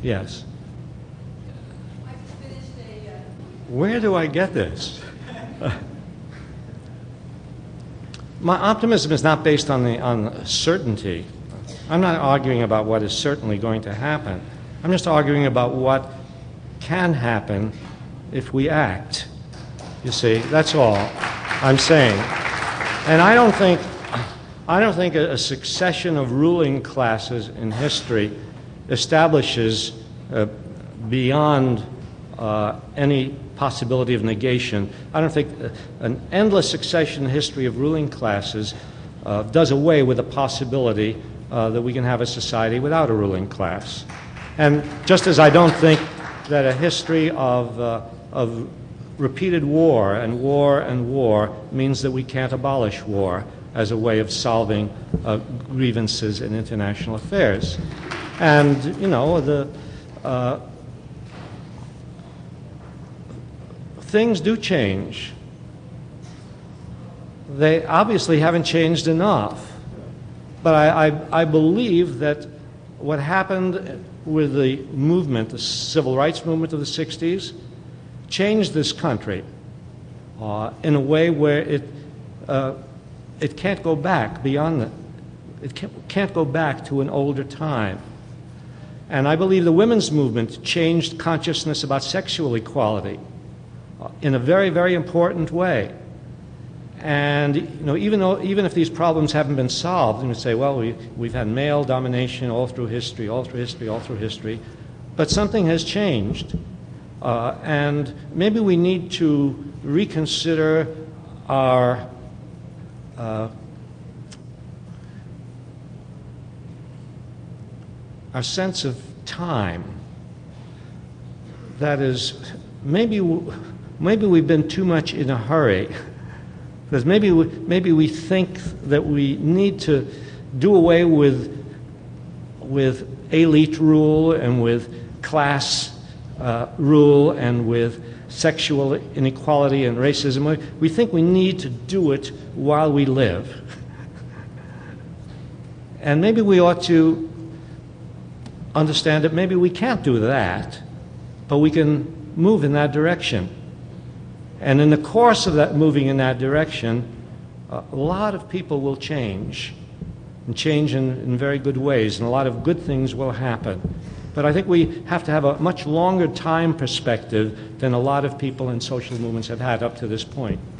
Yes. I just finished Where do I get this? My optimism is not based on certainty. I'm not arguing about what is certainly going to happen. I'm just arguing about what can happen if we act. You see, that's all I'm saying. And I don't think a succession of ruling classes in history establishes beyond any possibility of negation. I don't think an endless succession history of ruling classes does away with the possibility that we can have a society without a ruling class. And just as I don't think that a history of repeated war and war and war means that we can't abolish war as a way of solving grievances in international affairs. And, you know, things do change. They obviously haven't changed enough. But I believe that what happened with the movement, the civil rights movement of the 60s, changed this country in a way where it can't go back beyond that. It can't go back to an older time. And I believe the women's movement changed consciousness about sexual equality in a very, very important way. And, you know, even if these problems haven't been solved, and you say, well, we've had male domination all through history, but something has changed. And maybe we need to reconsider our sense of time. That is, maybe we've been too much in a hurry. Because maybe we think that we need to do away with elite rule and with class rule and with sexual inequality and racism. We think we need to do it while we live. And maybe we ought to understand that maybe we can't do that, but we can move in that direction. And in the course of that moving in that direction, a lot of people will change, and change in very good ways, and a lot of good things will happen. But I think we have to have a much longer time perspective than a lot of people in social movements have had up to this point.